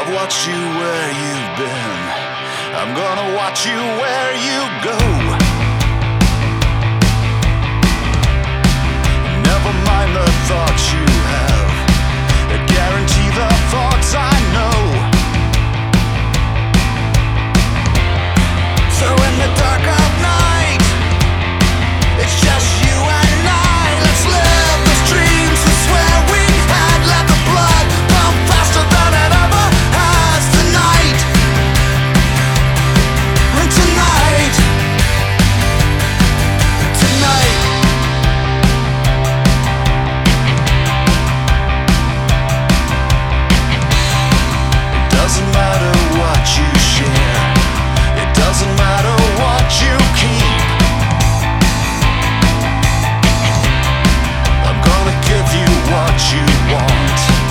I've watched you where you've been. I'm gonna watch you where you go. Never mind the thoughts you have.